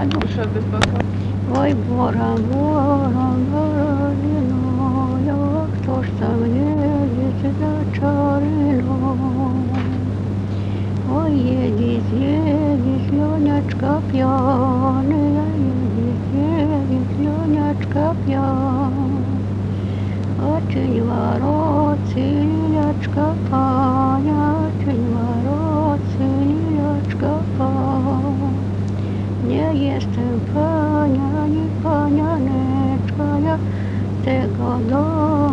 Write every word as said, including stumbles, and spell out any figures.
Aniu. Proszę wysoko. Oj, boran, boran, boranino, jak toż tam jedzie za czaryną. Oj, jedziesz, jedziesz, Joniaczka piany, jedziesz, jedziesz, Joniaczka piany. A czyń warocy, lilaczka pania, czyń warocy, lilaczka pania. Nie jestem pania, ani panianeczka, ja tego do